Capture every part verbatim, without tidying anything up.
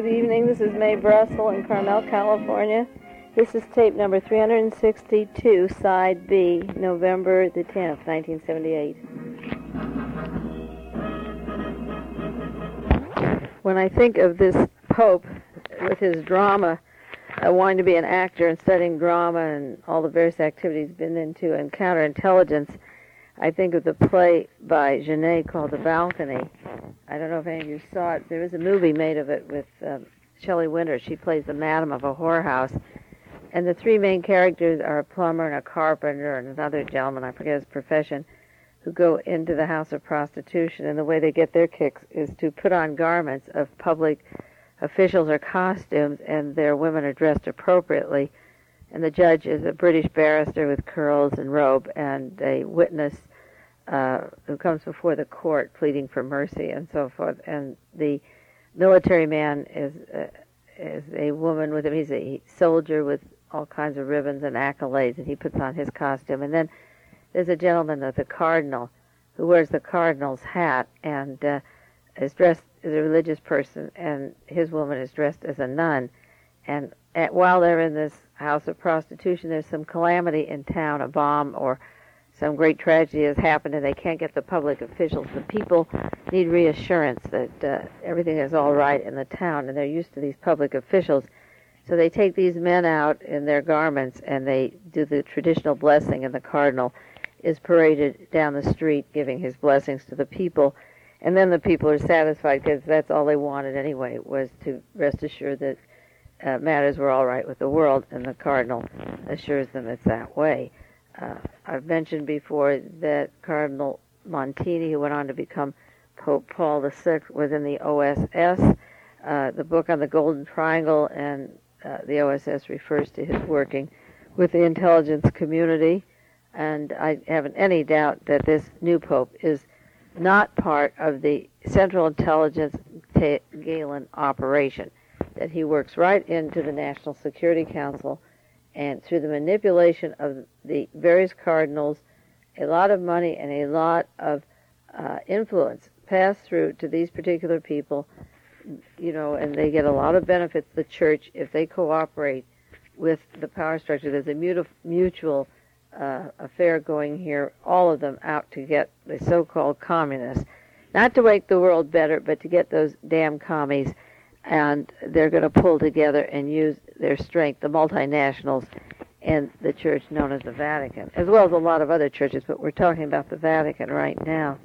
Good evening. This is Mae Brussel in Carmel, California. This is tape number three hundred sixty-two, side B, November the tenth, nineteen seventy-eight. When I think of this Pope with his drama, uh, wanting to be an actor and studying drama and all the various activities he's been into and counterintelligence, I think of the play by Genet called The Balcony. I don't know if any of you saw it. There is a movie made of it with um, Shelley Winters. She plays the madam of a whorehouse. And the three main characters are a plumber and a carpenter and another gentleman, I forget his profession, who go into the house of prostitution. And the way they get their kicks is to put on garments of public officials or costumes, and their women are dressed appropriately. And the judge is a British barrister with curls and robe, and a witness uh, who comes before the court pleading for mercy and so forth. And the military man is uh, is a woman with him. He's a soldier with all kinds of ribbons and accolades, and he puts on his costume. And then there's a gentleman with a cardinal who wears the cardinal's hat and uh, is dressed as a religious person, and his woman is dressed as a nun. And at, while they're in this house of prostitution, there's some calamity in town, a bomb or some great tragedy has happened, and they can't get the public officials. The people need reassurance that uh, everything is all right in the town, and they're used to these public officials. So they take these men out in their garments, and they do the traditional blessing, and the cardinal is paraded down the street giving his blessings to the people. And then the people are satisfied because that's all they wanted anyway, was to rest assured that uh, matters were all right with the world, and the cardinal assures them it's that way. Uh, I've mentioned before that Cardinal Montini, who went on to become Pope Paul the Sixth, was in the O S S. Uh, the book on the Golden Triangle and uh, the O S S refers to his working with the intelligence community, and I haven't any doubt that this new Pope is not part of the Central Intelligence Galen operation, that he works right into the National Security Council, and through the manipulation of the various cardinals, a lot of money and a lot of uh, influence pass through to these particular people, you know, and they get a lot of benefits, the church, if they cooperate with the power structure. There's a mutu- mutual uh, affair going here, all of them out to get the so-called communists. Not to make the world better, but to get those damn commies, and they're going to pull together and use their strength, the multinationals and the church known as the Vatican, as well as a lot of other churches, but we're talking about the Vatican right now.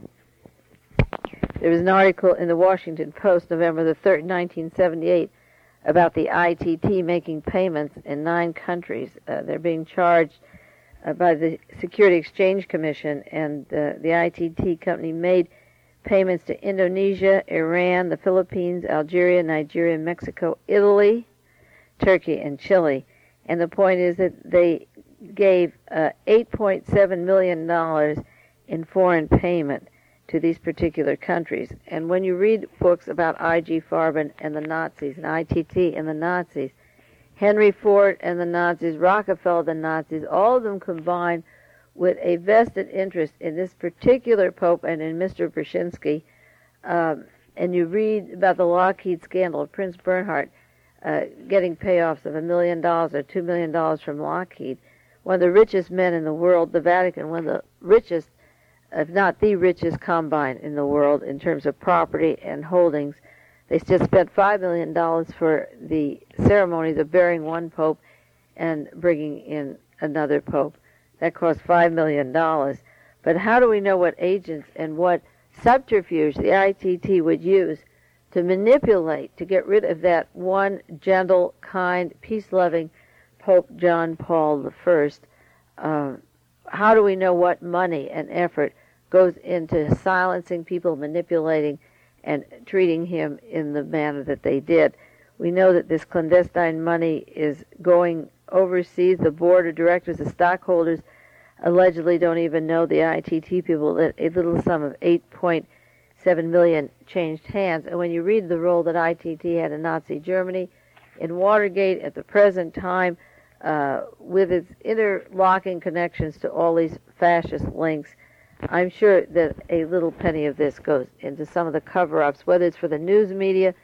There was an article in the Washington Post, November the third, nineteen seventy-eight, about the I T T making payments in nine countries. Uh, they're being charged uh, by the Security Exchange Commission, and uh, the I T T company made payments to Indonesia, Iran, the Philippines, Algeria, Nigeria, Mexico, Italy, Turkey, and Chile. And the point is that they gave uh, eight point seven million dollars in foreign payment to these particular countries. And when you read books about I G Farben and the Nazis, and I T T and the Nazis, Henry Ford and the Nazis, Rockefeller and the Nazis, all of them combined with a vested interest in this particular Pope and in Mister Brzezinski. Um, and you read about the Lockheed scandal of Prince Bernhard uh, getting payoffs of a million dollars or two million dollars from Lockheed. One of the richest men in the world, the Vatican, one of the richest, if not the richest combine in the world in terms of property and holdings. They just spent five million dollars for the ceremonies of burying one Pope and bringing in another Pope. That cost five million dollars. But how do we know what agents and what subterfuge the I T T would use to manipulate, to get rid of that one gentle, kind, peace-loving Pope John Paul the First? Um, how do we know what money and effort goes into silencing people, manipulating, and treating him in the manner that they did? We know that this clandestine money is going overseas. The board of directors, the stockholders, allegedly don't even know the I T T people that a little sum of eight point seven million dollars changed hands. And when you read the role that I T T had in Nazi Germany, in Watergate at the present time, uh, with its interlocking connections to all these fascist links, I'm sure that a little penny of this goes into some of the cover-ups, whether it's for the news media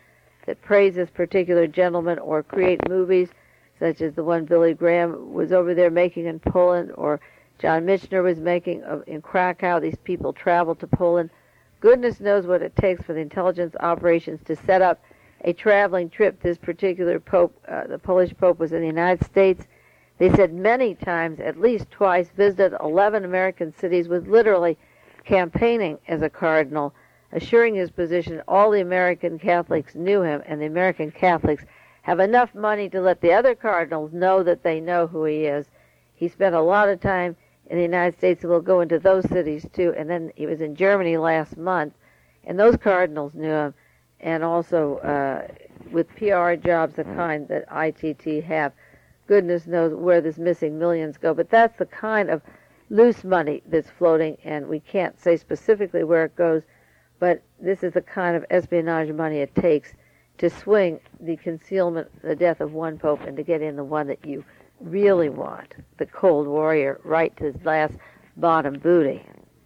that praise this particular gentleman or create movies, such as the one Billy Graham was over there making in Poland, or John Michener was making in Krakow. These people traveled to Poland. Goodness knows what it takes for the intelligence operations to set up a traveling trip. This particular Pope, uh, the Polish Pope, was in the United States. They said many times, at least twice, visited eleven American cities, was literally campaigning as a cardinal, assuring his position. All the American Catholics knew him, and the American Catholics have enough money to let the other cardinals know that they know who he is. He spent a lot of time in the United States, and we'll go into those cities too. And then he was in Germany last month, and those cardinals knew him, and also uh, with P R jobs, the kind that I T T have. Goodness knows where this missing millions go, but that's the kind of loose money that's floating, and we can't say specifically where it goes, but this is the kind of espionage money it takes to swing the concealment, the death of one pope, and to get in the one that you really want, the cold warrior, right to his last bottom booty.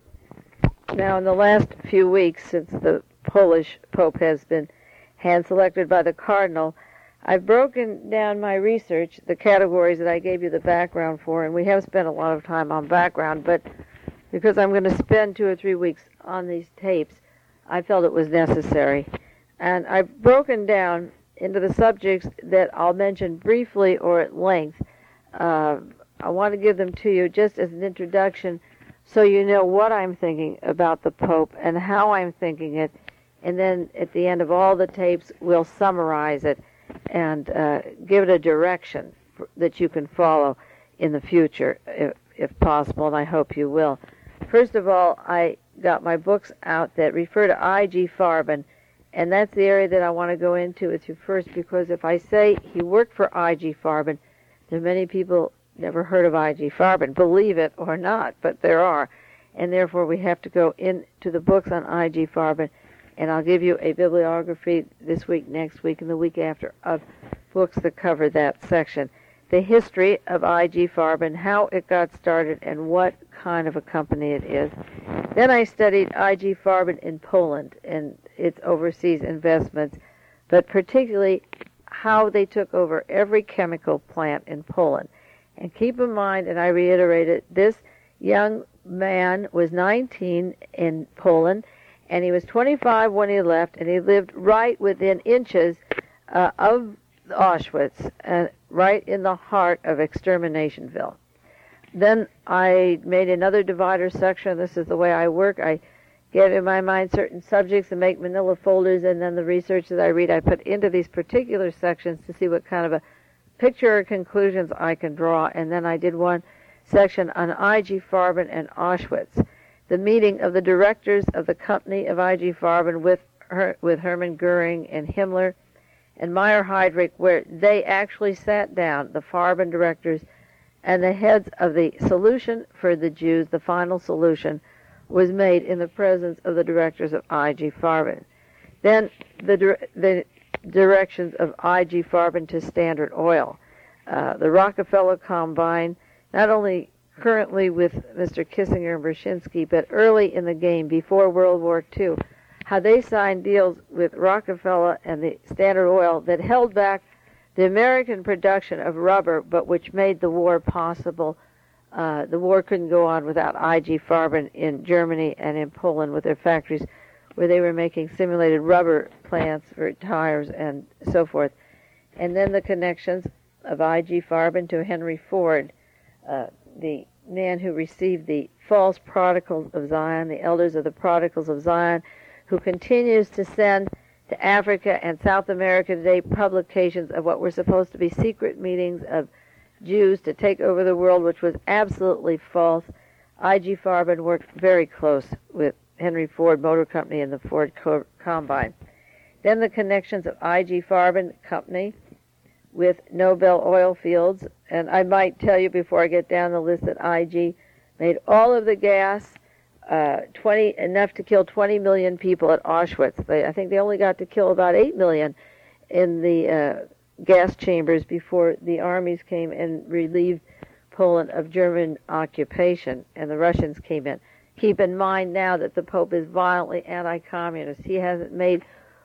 Now, in the last few weeks, since the Polish pope has been hand-selected by the cardinal, I've broken down my research, the categories that I gave you the background for, and we have spent a lot of time on background, but because I'm going to spend two or three weeks on these tapes, I felt it was necessary. And I've broken down into the subjects that I'll mention briefly or at length. Uh, I want to give them to you just as an introduction so you know what I'm thinking about the Pope and how I'm thinking it, and then at the end of all the tapes, we'll summarize it and uh, give it a direction for, that you can follow in the future, if, if possible, and I hope you will. First of all, I got my books out that refer to I G Farben, and that's the area that I want to go into with you first, because if I say he worked for I G Farben, there are many people never heard of I G Farben, believe it or not, but there are, and therefore we have to go into the books on I G Farben, and I'll give you a bibliography this week, next week, and the week after of books that cover that section. The history of I G Farben, how it got started, and what kind of a company it is. Then I studied I G Farben in Poland and its overseas investments, but particularly how they took over every chemical plant in Poland. And keep in mind, and I reiterate it, this young man was nineteen in Poland, and he was twenty-five when he left, and he lived right within inches uh, of Auschwitz, uh, right in the heart of Exterminationville. Then I made another divider section. This is the way I work. I get in my mind certain subjects and make manila folders, and then the research that I read I put into these particular sections to see what kind of a picture or conclusions I can draw. And then I did one section on I G Farben and Auschwitz, the meeting of the directors of the company of I G Farben with her, with Hermann Goering and Himmler and Meyer Heydrich, where they actually sat down, the Farben directors, and the heads of the solution for the Jews, the final solution, was made in the presence of the directors of I G Farben. Then the, the directions of I G Farben to Standard Oil. Uh, the Rockefeller Combine, not only currently with Mister Kissinger and Brzezinski, but early in the game, before World War Two, how they signed deals with Rockefeller and the Standard Oil that held back the American production of rubber, but which made the war possible. Uh, the war couldn't go on without I G Farben in Germany and in Poland with their factories where they were making simulated rubber plants for tires and so forth. And then the connections of I G Farben to Henry Ford, uh, the man who received the false prodigals of Zion, the elders of the prodigals of Zion, who continues to send to Africa and South America today publications of what were supposed to be secret meetings of Jews to take over the world, which was absolutely false. I G Farben worked very close with Henry Ford Motor Company and the Ford Co- Combine. Then the connections of I G Farben Company with Nobel Oil Fields, and I might tell you before I get down the list that I G made all of the gas, uh, twenty enough to kill twenty million people at Auschwitz. They, I think they only got to kill about eight million in the uh, gas chambers before the armies came and relieved Poland of German occupation, and the Russians came in. Keep in mind now that the Pope is violently anti-communist. He hasn't made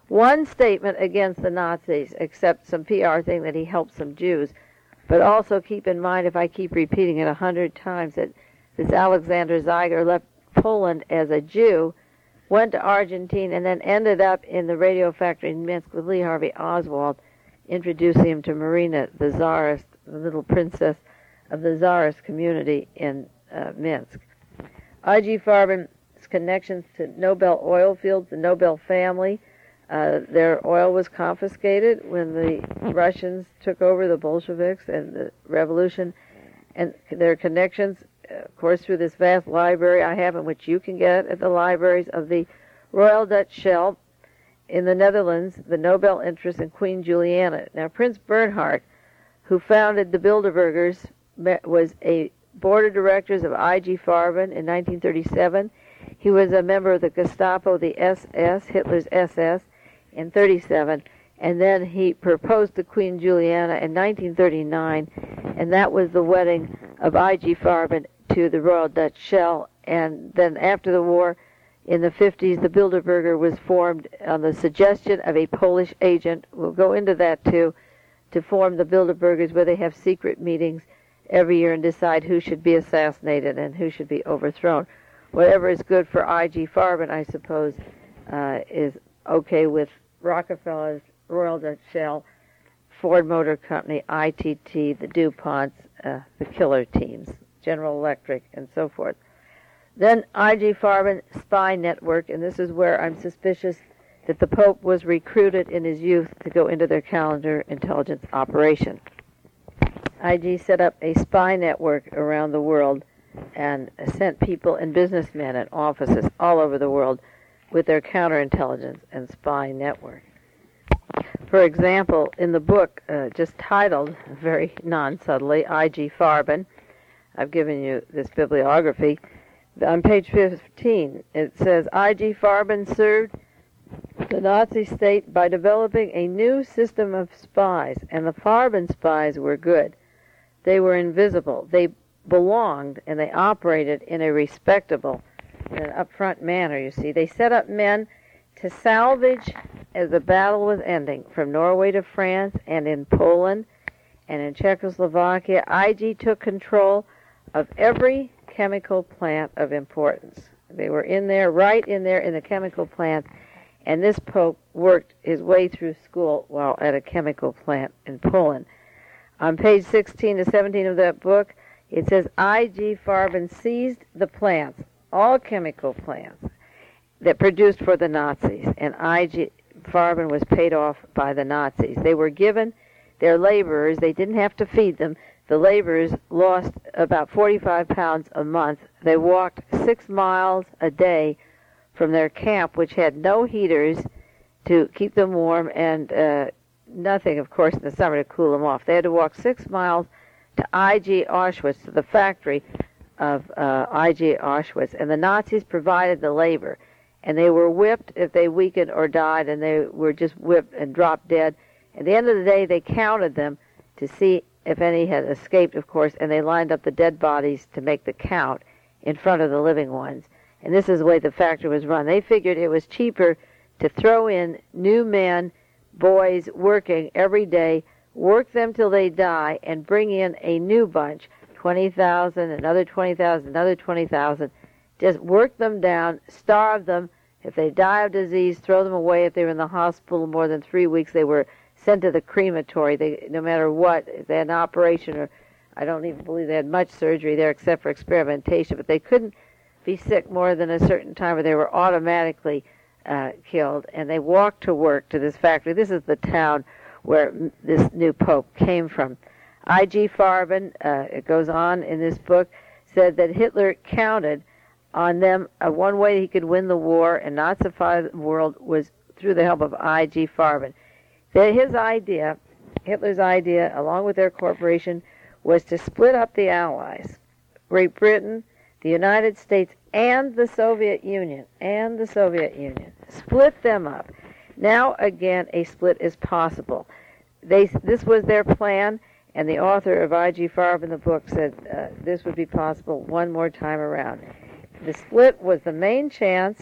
one statement against the Nazis, except some P R thing that he helped some Jews. But also keep in mind, if I keep repeating it a hundred times, that this Alexander Zeiger left Poland as a Jew, went to Argentina, and then ended up in the radio factory in Minsk with Lee Harvey Oswald, introducing him to Marina, the czarist, the little princess of the czarist community in uh, Minsk. I G Farben's connections to Nobel oil fields, the Nobel family. Uh, their oil was confiscated when the Russians took over, the Bolsheviks and the revolution, and their connections, of course, through this vast library I have, in which you can get at the libraries of the Royal Dutch Shell in the Netherlands, the Nobel interest in Queen Juliana. Now, Prince Bernhard, who founded the Bilderbergers, was a board of directors of I G Farben in nineteen thirty-seven. He was a member of the Gestapo, the S S, Hitler's S S, in thirty-seven, and then he proposed to Queen Juliana in nineteen thirty-nine, and that was the wedding of I G Farben to the Royal Dutch Shell. And then after the war, in the fifties, the Bilderberger was formed on the suggestion of a Polish agent. We'll go into that too, to form the Bilderbergers, where they have secret meetings every year and decide who should be assassinated and who should be overthrown. Whatever is good for I G Farben, I suppose, uh, is okay with Rockefeller's, Royal Dutch Shell, Ford Motor Company, I T T, the DuPonts, uh, the killer teams, General Electric, and so forth. Then I G Farben spy network, and this is where I'm suspicious that the Pope was recruited in his youth to go into their calendar intelligence operation. I G set up a spy network around the world and sent people and businessmen and offices all over the world with their counterintelligence and spy network. For example, in the book uh, just titled, very non-subtly, I G Farben, I've given you this bibliography. On page fifteen, it says, I G Farben served the Nazi state by developing a new system of spies, and the Farben spies were good. They were invisible. They belonged, and they operated in a respectable, in an upfront manner, you see. They set up men to salvage, as the battle was ending, from Norway to France and in Poland and in Czechoslovakia. I G took control of every chemical plant of importance. They were in there, right in there in the chemical plant, and this Pope worked his way through school while at a chemical plant in Poland. On page sixteen to seventeen of that book, it says, I G Farben seized the plants, all chemical plants, that produced for the Nazis, and I G Farben was paid off by the Nazis. They were given their laborers, they didn't have to feed them. The laborers lost about forty-five pounds a month. They walked six miles a day from their camp, which had no heaters to keep them warm, and uh, nothing, of course, in the summer to cool them off. They had to walk six miles to I G Auschwitz, to the factory of uh, I G Auschwitz, and the Nazis provided the labor, and they were whipped if they weakened or died, and they were just whipped and dropped dead. At the end of the day, they counted them to see if any had escaped, of course, and they lined up the dead bodies to make the count in front of the living ones. And this is the way the factory was run. They figured it was cheaper to throw in new men, boys, working every day, work them till they die, and bring in a new bunch, twenty thousand, another twenty thousand, another twenty thousand, just work them down, starve them. If they die of disease, throw them away. If they were in the hospital more than three weeks, they were sent to the crematory. They, no matter what, if they had an operation, or I don't even believe they had much surgery there except for experimentation, but they couldn't be sick more than a certain time, or they were automatically uh, killed. And they walked to work to this factory. This is the town where this new pope came from. I G Farben, uh, it goes on in this book, said that Hitler counted on them. Uh, one way he could win the war and Nazify the world was through the help of I G Farben. That his idea, Hitler's idea, along with their corporation, was to split up the Allies, Great Britain, the United States, and the Soviet Union, and the Soviet Union. Split them up. Now, again, a split is possible. They, this was their plan, and the author of I G Farben, the book, said uh, this would be possible one more time around. The split was the main chance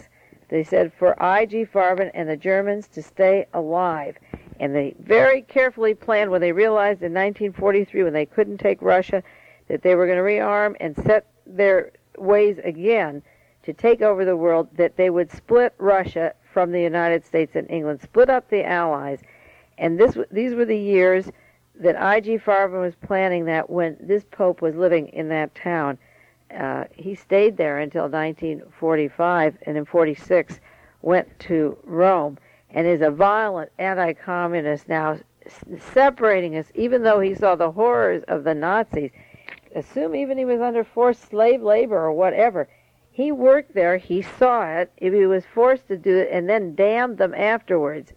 They said for I G Farben and the Germans to stay alive. And they very carefully planned when they realized in nineteen forty-three, when they couldn't take Russia, that they were going to rearm and set their ways again to take over the world, that they would split Russia from the United States and England, split up the Allies. And this, these were the years that I G Farben was planning that when this Pope was living in that town. Uh, he stayed there until nineteen forty-five, and in forty-six went to Rome, and is a violent anti-communist now, separating us, even though he saw the horrors of the Nazis. Assume even he was under forced slave labor or whatever. He worked there, he saw it, if he was forced to do it, and then damned them afterwards.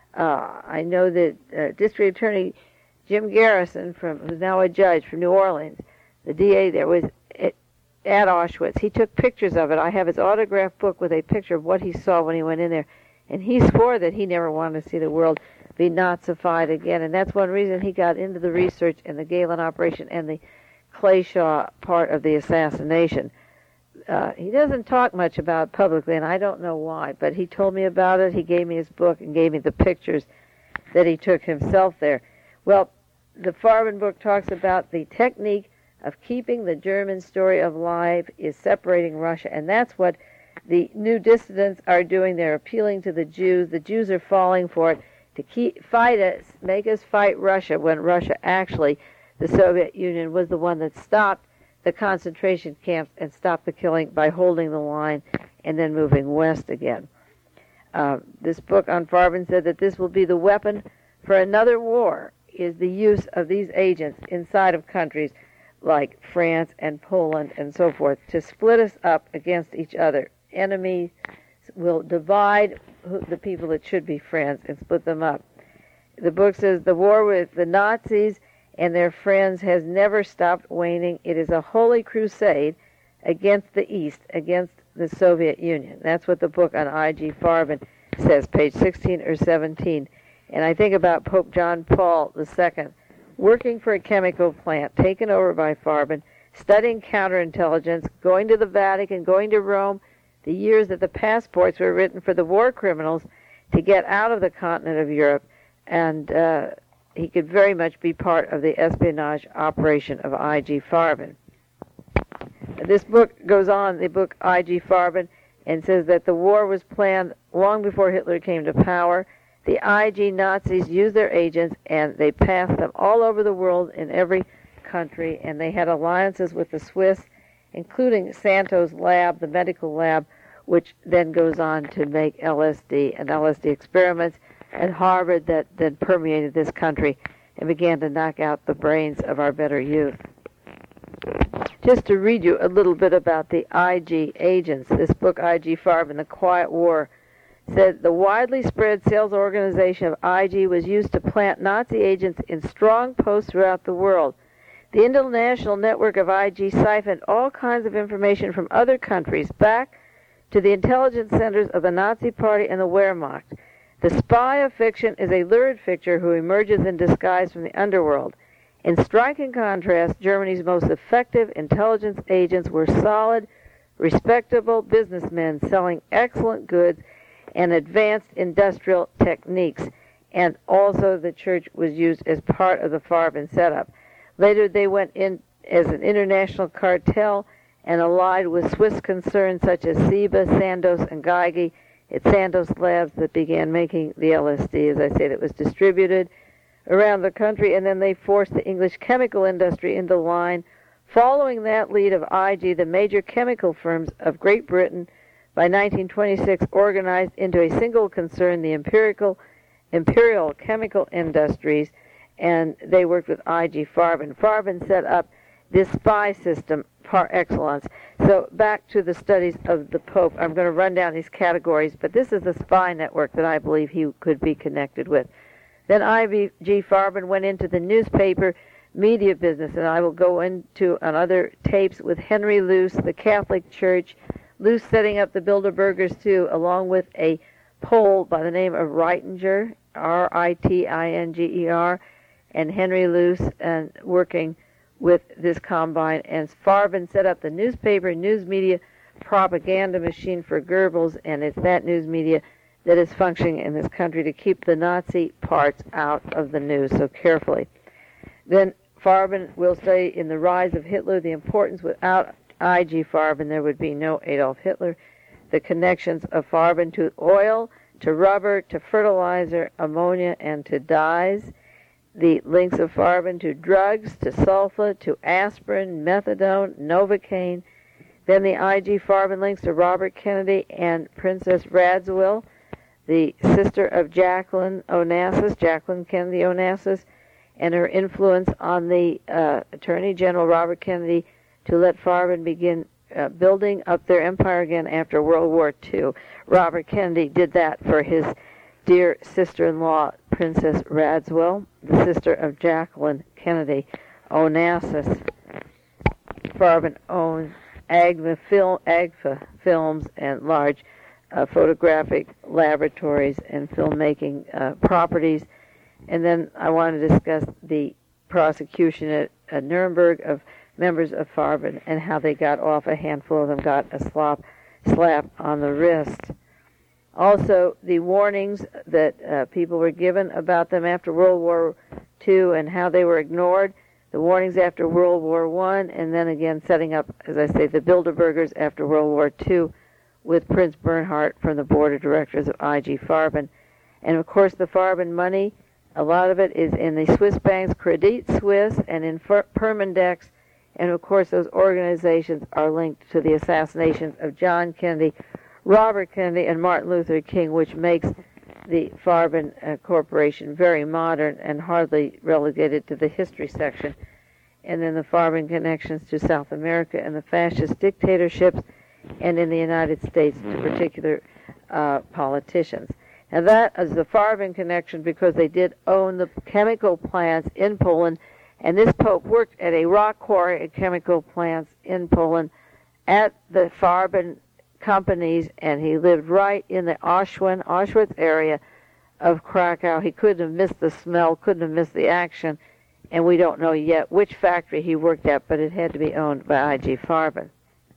Uh, I know that uh, District Attorney Jim Garrison, from who's now a judge from New Orleans, the D A there, was at, at Auschwitz. He took pictures of it. I have his autograph book with a picture of what he saw when he went in there. And he swore that he never wanted to see the world be Nazified again. And that's one reason he got into the research and the Galen operation and the Clayshaw part of the assassination. Uh, he doesn't talk much about it publicly, and I don't know why, but he told me about it. He gave me his book and gave me the pictures that he took himself there. Well, the Farben book talks about the technique of keeping the German story alive is separating Russia, and that's what the new dissidents are doing. They're appealing to the Jews. The Jews are falling for it to keep fight us, make us fight Russia, when Russia actually, the Soviet Union, was the one that stopped the concentration camps and stopped the killing by holding the line and then moving west again. Uh, this book on Farben said that this will be the weapon for another war, is the use of these agents inside of countries like France and Poland and so forth to split us up against each other. Enemies will divide the people that should be friends and split them up. The book says the war with the Nazis and their friends has never stopped waning. It is a holy crusade against the East, against the Soviet Union. That's what the book on I G Farben says, page sixteen or seventeen. And I think about Pope John Paul the Second, working for a chemical plant taken over by Farben, studying counterintelligence, going to the Vatican, going to Rome, the years that the passports were written for the war criminals to get out of the continent of Europe, and uh, he could very much be part of the espionage operation of I G Farben. This book goes on, the book I G Farben, and says that the war was planned long before Hitler came to power. The I G Nazis used their agents, and they passed them all over the world in every country, and they had alliances with the Swiss, including Santos lab, the medical lab, which then goes on to make L S D and L S D experiments at Harvard that then permeated this country and began to knock out the brains of our better youth. Just to read you a little bit about the I G agents, this book, I G Farben, The Quiet War, said the widely spread sales organization of I G was used to plant Nazi agents in strong posts throughout the world. The international network of I G siphoned all kinds of information from other countries back to the intelligence centers of the Nazi Party and the Wehrmacht. The spy of fiction is a lurid figure who emerges in disguise from the underworld. In striking contrast, Germany's most effective intelligence agents were solid, respectable businessmen selling excellent goods and advanced industrial techniques, and also the church was used as part of the Farben setup. Later they went in as an international cartel and allied with Swiss concerns such as Ciba, Sandoz, and Geigy. It's Sandoz Labs that began making the L S D, as I say, that was distributed around the country, and then they forced the English chemical industry into line. Following that lead of I G, the major chemical firms of Great Britain by nineteen twenty-six organized into a single concern, the Imperial, Imperial Chemical Industries, and they worked with I G Farben. Farben set up this spy system par excellence. So back to the studies of the Pope. I'm going to run down these categories, but this is the spy network that I believe he could be connected with. Then I G Farben went into the newspaper media business, and I will go into on other tapes with Henry Luce, the Catholic Church, Luce setting up the Bilderbergers too, along with a Pole by the name of Reitinger, R I T I N G E R, and Henry Luce, and working with this combine. And Farben set up the newspaper news media propaganda machine for Goebbels, and it's that news media that is functioning in this country to keep the Nazi parts out of the news so carefully. Then Farben will say in The Rise of Hitler, the importance without I G Farben, there would be no Adolf Hitler. The connections of Farben to oil, to rubber, to fertilizer, ammonia, and to dyes. The links of Farben to drugs, to sulfa, to aspirin, methadone, Novocaine. Then the I G Farben links to Robert Kennedy and Princess Radziwill, the sister of Jacqueline Onassis, Jacqueline Kennedy Onassis, and her influence on the uh, Attorney General Robert Kennedy to let Farben begin uh, building up their empire again after World War Two. Robert Kennedy did that for his dear sister-in-law, Princess Radziwill, the sister of Jacqueline Kennedy Onassis. Farben owned Agfa, Film, Agfa Films and large uh, photographic laboratories and filmmaking uh, properties. And then I want to discuss the prosecution at, at Nuremberg of members of Farben and how they got off. A handful of them got a slap, slap on the wrist. Also, the warnings that uh, people were given about them after World War Two and how they were ignored. The warnings after World War One, and then again setting up, as I say, the Bilderbergers after World War Two with Prince Bernhard from the board of directors of I G Farben. And of course, the Farben money, a lot of it is in the Swiss banks, Credit Suisse, and in Permindex. And of course, those organizations are linked to the assassinations of John Kennedy, Robert Kennedy, and Martin Luther King, which makes the Farben uh, Corporation very modern and hardly relegated to the history section. And then the Farben connections to South America and the fascist dictatorships, and in the United States to particular uh, politicians. Now that is the Farben connection because they did own the chemical plants in Poland, and this Pope worked at a rock quarry at chemical plants in Poland at the Farben companies, and he lived right in the Auschwitz, Auschwitz area of Krakow. He couldn't have missed the smell, couldn't have missed the action, and we don't know yet which factory he worked at, but it had to be owned by I G Farben.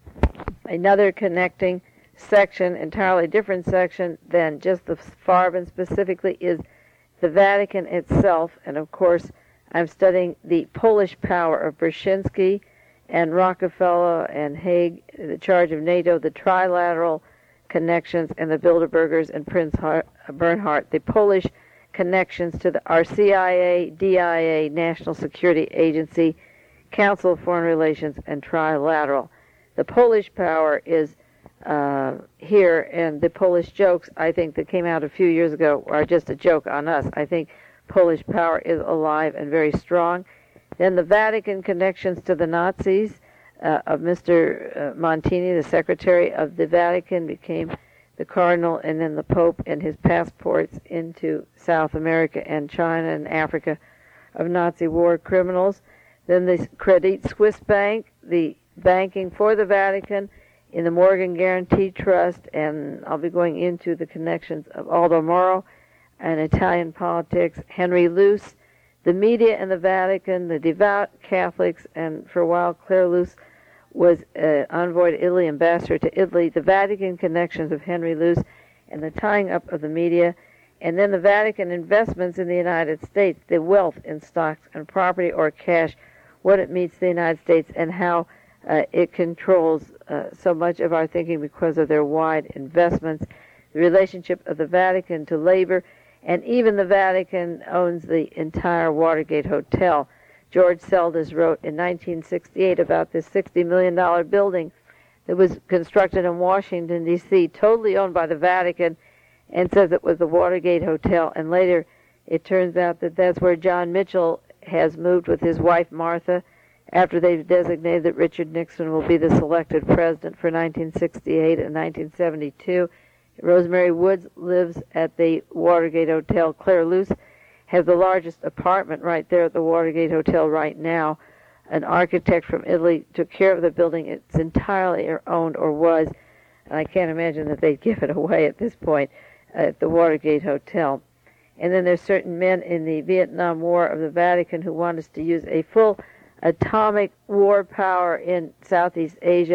Another connecting section, entirely different section than just the Farben specifically, is the Vatican itself, and of course I'm studying the Polish power of Brzezinski and Rockefeller and Haig, the charge of NATO, the trilateral connections, and the Bilderbergers and Prince Bernhard, the Polish connections to the R C I A, D I A, National Security Agency, Council of Foreign Relations, and trilateral. The Polish power is uh, here, and the Polish jokes, I think, that came out a few years ago are just a joke on us. I think Polish power is alive and very strong. Then the Vatican connections to the Nazis uh, of Mister Uh, Montini, the Secretary of the Vatican, became the Cardinal, and then the Pope, and his passports into South America and China and Africa of Nazi war criminals. Then the Credit Suisse Bank, the banking for the Vatican in the Morgan Guarantee Trust, and I'll be going into the connections of Aldo Moro and Italian politics, Henry Luce, the media in the Vatican, the devout Catholics, and for a while Claire Luce was uh, envoy to Italy, ambassador to Italy, the Vatican connections of Henry Luce, and the tying up of the media, and then the Vatican investments in the United States, the wealth in stocks and property or cash, what it means to the United States, and how uh, it controls uh, so much of our thinking because of their wide investments, the relationship of the Vatican to labor, and even the Vatican owns the entire Watergate Hotel. George Seldes wrote in nineteen sixty-eight about this sixty million dollars building that was constructed in Washington, D C, totally owned by the Vatican, and says it was the Watergate Hotel. And later it turns out that that's where John Mitchell has moved with his wife Martha after they've designated that Richard Nixon will be the selected president for nineteen sixty-eight and nineteen seventy-two. Rosemary Woods lives at the Watergate Hotel. Claire Luce has the largest apartment right there at the Watergate Hotel right now. An architect from Italy took care of the building. It's entirely owned, or was, and I can't imagine that they'd give it away at this point, at the Watergate Hotel. And then there's certain men in the Vietnam War of the Vatican who want us to use a full atomic war power in Southeast Asia,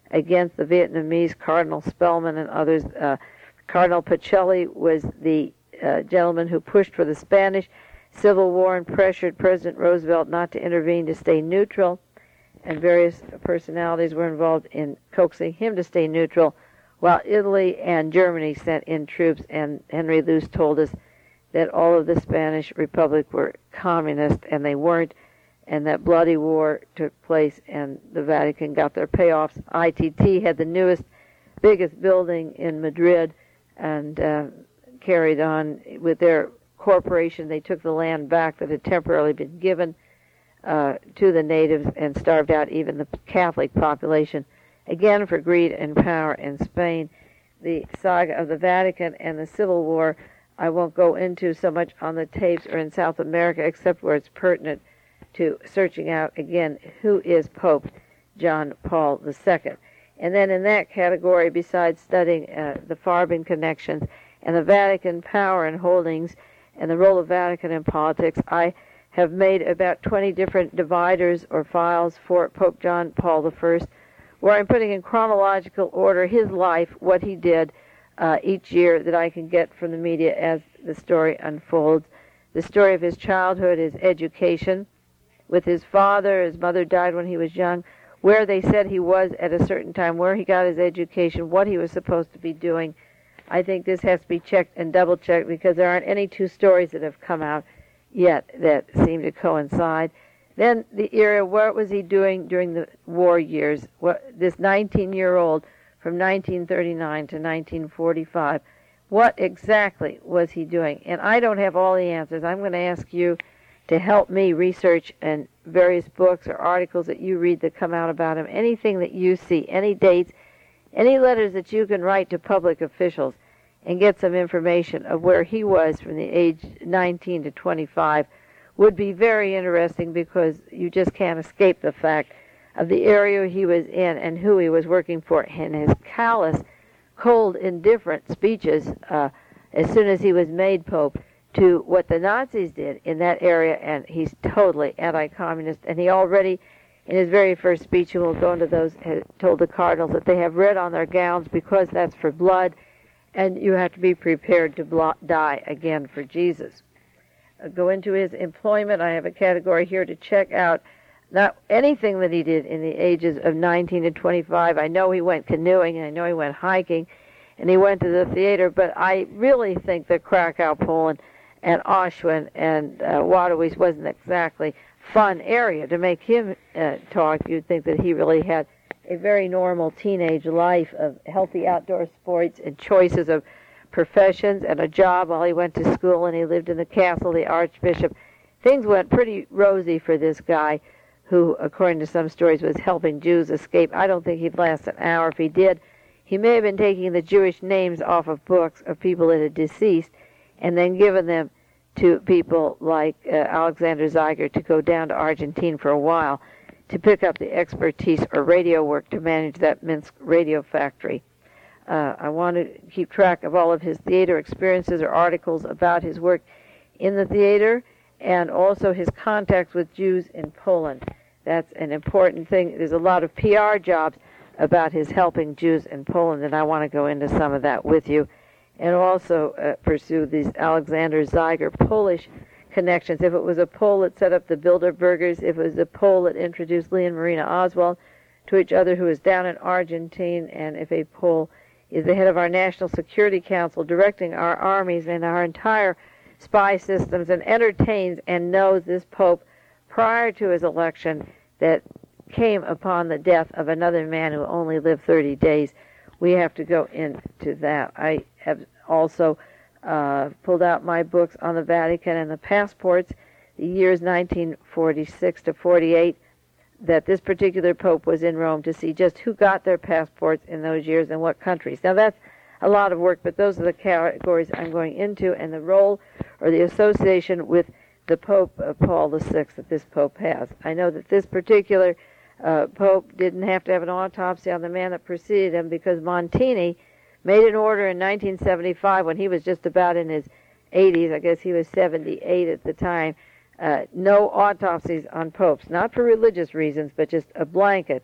against the Vietnamese, Cardinal Spellman and others. Uh, Cardinal Pacelli was the uh, gentleman who pushed for the Spanish Civil War and pressured President Roosevelt not to intervene, to stay neutral, and various personalities were involved in coaxing him to stay neutral, while Italy and Germany sent in troops, and Henry Luce told us that all of the Spanish Republic were communist, and they weren't, and that bloody war took place, and the Vatican got their payoffs. I T T had the newest, biggest building in Madrid, and uh, carried on with their corporation. They took the land back that had temporarily been given uh, to the natives and starved out even the Catholic population, again for greed and power in Spain. The saga of the Vatican and the Civil War I won't go into so much on the tapes or in South America, except where it's pertinent to searching out, again, who is Pope John Paul the Second. And then in that category, besides studying uh, the Farben connections and the Vatican power and holdings and the role of Vatican in politics, I have made about twenty different dividers or files for Pope John Paul the First, where I'm putting in chronological order his life, what he did uh, each year that I can get from the media as the story unfolds. The story of his childhood, his education with his father. His mother died when he was young, where they said he was at a certain time, where he got his education, what he was supposed to be doing. I think this has to be checked and double-checked because there aren't any two stories that have come out yet that seem to coincide. Then the era, what was he doing during the war years? What, this nineteen-year-old from nineteen thirty-nine to nineteen forty-five, what exactly was he doing? And I don't have all the answers. I'm going to ask you to help me research and various books or articles that you read that come out about him, anything that you see, any dates, any letters that you can write to public officials and get some information of where he was from the age nineteen to twenty-five would be very interesting, because you just can't escape the fact of the area he was in and who he was working for, and his callous, cold, indifferent speeches uh, as soon as he was made Pope to what the Nazis did in that area, and he's totally anti-communist, and he already, in his very first speech, and we'll go into those, has told the cardinals that they have red on their gowns because that's for blood, and you have to be prepared to blo- die again for Jesus. I'll go into his employment. I have a category here to check out not anything that he did in the ages of nineteen to twenty-five. I know he went canoeing, and I know he went hiking, and he went to the theater, but I really think that Krakow, Poland, and Auschwitz and uh, Waterloo wasn't exactly fun area to make him uh, talk. You'd think that he really had a very normal teenage life of healthy outdoor sports and choices of professions and a job while he went to school, and he lived in the castle of the Archbishop. Things went pretty rosy for this guy who, according to some stories, was helping Jews escape. I don't think he'd last an hour. If he did, he may have been taking the Jewish names off of books of people that had deceased and then given them to people like uh, Alexander Zeiger to go down to Argentina for a while to pick up the expertise or radio work to manage that Minsk radio factory. Uh, I want to keep track of all of his theater experiences or articles about his work in the theater, and also his contacts with Jews in Poland. That's an important thing. There's a lot of P R jobs about his helping Jews in Poland, and I want to go into some of that with you, and also uh, pursue these Alexander Zeiger Polish connections. If it was a Pole that set up the Bilderbergers, if it was a Pole that introduced Lee and Marina Oswald to each other, who was down in Argentina, and if a Pole is the head of our National Security Council, directing our armies and our entire spy systems, and entertains and knows this Pope prior to his election that came upon the death of another man who only lived thirty days. We have to go into that. I have also uh, pulled out my books on the Vatican and the passports, the years nineteen forty-six to forty-eight, that this particular Pope was in Rome to see just who got their passports in those years and what countries. Now that's a lot of work, but those are the categories I'm going into, and the role or the association with the Pope uh, Paul the Sixth that this Pope has. I know that this particular uh, Pope didn't have to have an autopsy on the man that preceded him, because Montini made an order in nineteen seventy-five when he was just about in his eighties. I guess he was seventy-eight at the time. Uh, no autopsies on popes, not for religious reasons, but just a blanket.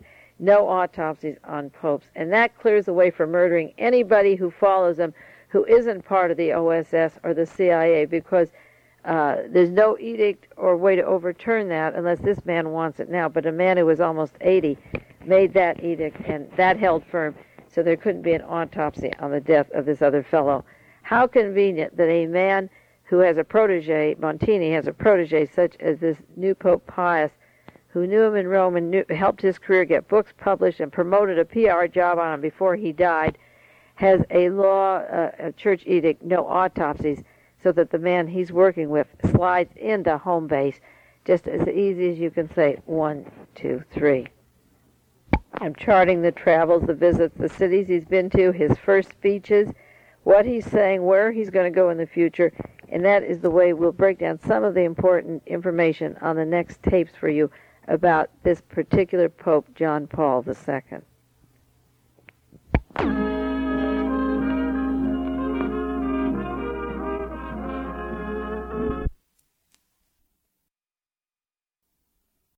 no autopsies on popes. And that clears the way for murdering anybody who follows them who isn't part of the O S S or the C I A, because uh, there's no edict or way to overturn that unless this man wants it now. But a man who was almost eighty made that edict, and that held firm, so there couldn't be an autopsy on the death of this other fellow. How convenient that a man who has a protege, Montini has a protege such as this new Pope Pius, who knew him in Rome and knew, helped his career get books published and promoted a P R job on him before he died, has a law, uh, a church edict, no autopsies, so that the man he's working with slides into home base just as easy as you can say one, two, three. I'm charting the travels, the visits, the cities he's been to, his first speeches, what he's saying, where he's going to go in the future, and that is the way we'll break down some of the important information on the next tapes for you about this particular Pope, John Paul the Second.